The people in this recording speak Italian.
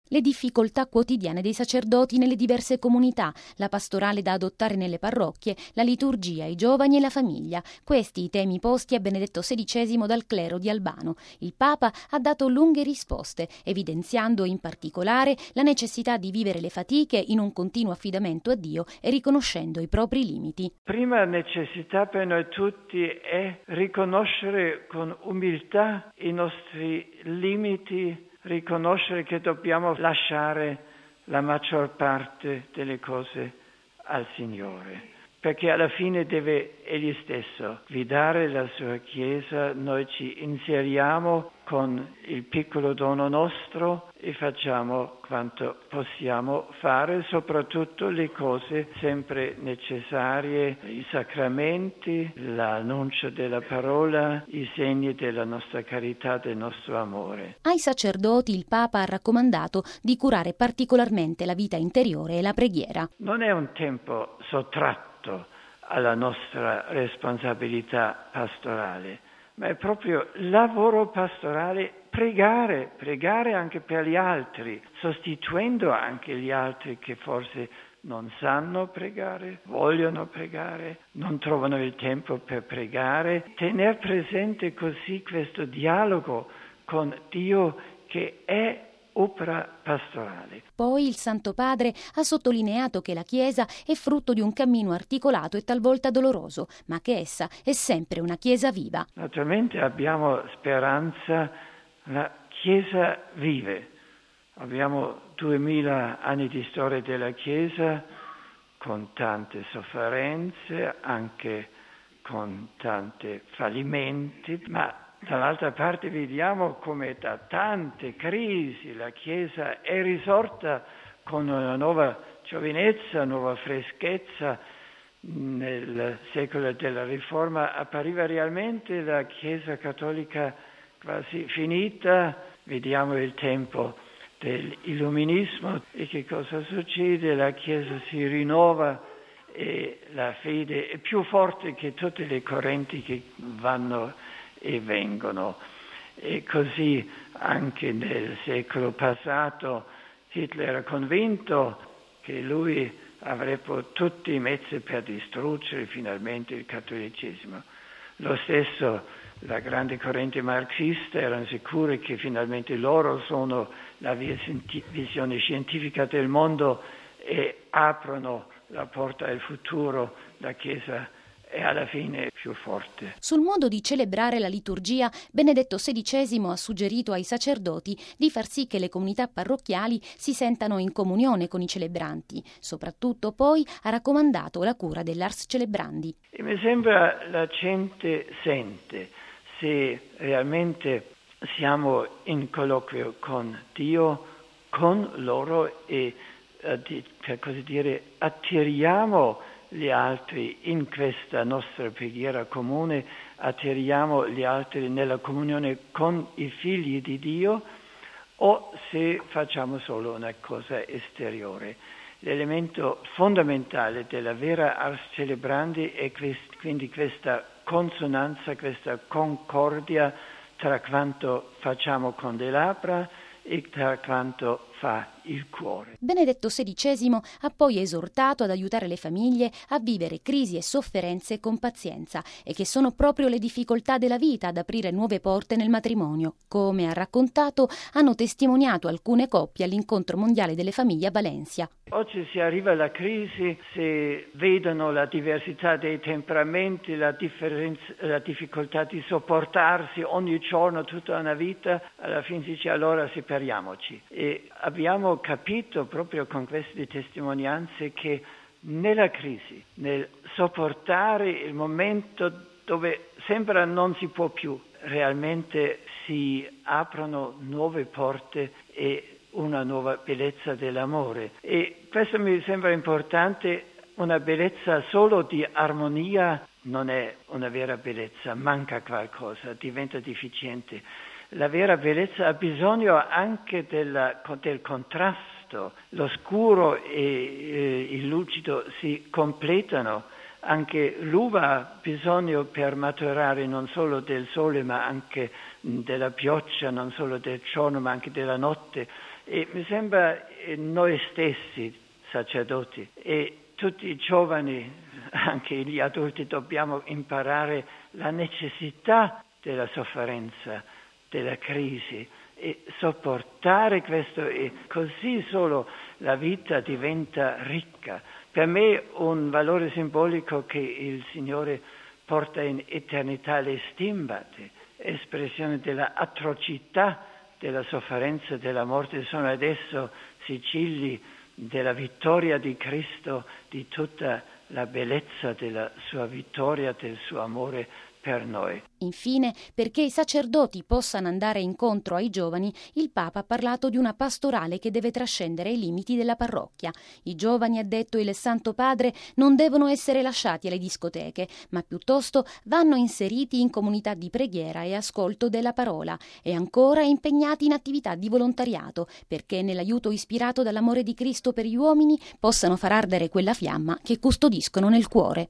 Le difficoltà quotidiane dei sacerdoti nelle diverse comunità, la pastorale da adottare nelle parrocchie, la liturgia, i giovani e la famiglia. Questi i temi posti a Benedetto XVI dal clero di Albano. Il Papa ha dato lunghe risposte, evidenziando in particolare la necessità di vivere le fatiche in un continuo affidamento a Dio e riconoscendo i propri limiti. Prima necessità per noi tutti è riconoscere con umiltà i nostri limiti, riconoscere che dobbiamo lasciare la maggior parte delle cose al Signore, perché alla fine deve Egli stesso guidare la sua Chiesa, noi ci inseriamo con il piccolo dono nostro e facciamo quanto possiamo fare, soprattutto le cose sempre necessarie, i sacramenti, l'annuncio della parola, i segni della nostra carità, del nostro amore. Ai sacerdoti il Papa ha raccomandato di curare particolarmente la vita interiore e la preghiera. Non è un tempo sottratto alla nostra responsabilità pastorale, ma è proprio lavoro pastorale pregare anche per gli altri, sostituendo anche gli altri che forse non sanno pregare, vogliono pregare, non trovano il tempo per pregare. Tener presente così questo dialogo con Dio che è opera pastorale. Poi il Santo Padre ha sottolineato che la Chiesa è frutto di un cammino articolato e talvolta doloroso, ma che essa è sempre una Chiesa viva. Naturalmente abbiamo speranza, la Chiesa vive. Abbiamo 2000 anni di storia della Chiesa con tante sofferenze, anche con tanti fallimenti, ma dall'altra parte vediamo come da tante crisi la Chiesa è risorta con una nuova giovinezza, nuova freschezza. Nel secolo della Riforma appariva realmente la Chiesa cattolica quasi finita. Vediamo il tempo dell'illuminismo e che cosa succede? La Chiesa si rinnova e la fede è più forte che tutte le correnti che vanno e vengono. E così anche nel secolo passato Hitler era convinto che lui avrebbe tutti i mezzi per distruggere finalmente il cattolicesimo. Lo stesso la grande corrente marxista erano sicuri che finalmente loro sono la visione scientifica del mondo e aprono la porta al futuro. La Chiesa e alla fine più forte. Sul modo di celebrare la liturgia, Benedetto XVI ha suggerito ai sacerdoti di far sì che le comunità parrocchiali si sentano in comunione con i celebranti. Soprattutto poi ha raccomandato la cura dell'ars celebrandi. E mi sembra la gente sente se realmente siamo in colloquio con Dio, con loro e per così dire attiriamo gli altri in questa nostra preghiera comune, attiriamo gli altri nella comunione con i figli di Dio, o se facciamo solo una cosa esteriore. L'elemento fondamentale della vera ars celebrandi è quindi questa consonanza, questa concordia tra quanto facciamo con le labbra e tra quanto fa il cuore. Benedetto XVI ha poi esortato ad aiutare le famiglie a vivere crisi e sofferenze con pazienza e che sono proprio le difficoltà della vita ad aprire nuove porte nel matrimonio. Come ha raccontato, hanno testimoniato alcune coppie all'incontro mondiale delle famiglie a Valencia. Oggi si arriva alla crisi, si vedono la diversità dei temperamenti, la difficoltà di sopportarsi ogni giorno tutta una vita, alla fine si dice allora separiamoci. E abbiamo capito proprio con queste testimonianze che nella crisi, nel sopportare il momento dove sembra non si può più, realmente si aprono nuove porte e una nuova bellezza dell'amore. E questo mi sembra importante, una bellezza solo di armonia non è una vera bellezza, manca qualcosa, diventa deficiente. La vera bellezza ha bisogno anche del contrasto, l'oscuro e il lucido si completano. Anche l'uva ha bisogno per maturare non solo del sole ma anche della pioggia, non solo del giorno ma anche della notte. E mi sembra noi stessi, sacerdoti, e tutti i giovani, anche gli adulti, dobbiamo imparare la necessità della sofferenza, della crisi e sopportare questo, e così solo la vita diventa ricca. Per me un valore simbolico che il Signore porta in eternità le stimmate, espressione della atrocità della sofferenza, della morte, sono adesso sigilli della vittoria di Cristo, di tutta la bellezza della sua vittoria, del suo amore per noi. Infine, perché i sacerdoti possano andare incontro ai giovani, il Papa ha parlato di una pastorale che deve trascendere i limiti della parrocchia. I giovani, ha detto il Santo Padre, non devono essere lasciati alle discoteche, ma piuttosto vanno inseriti in comunità di preghiera e ascolto della parola, e ancora impegnati in attività di volontariato, perché nell'aiuto ispirato dall'amore di Cristo per gli uomini possano far ardere quella fiamma che custodiscono nel cuore.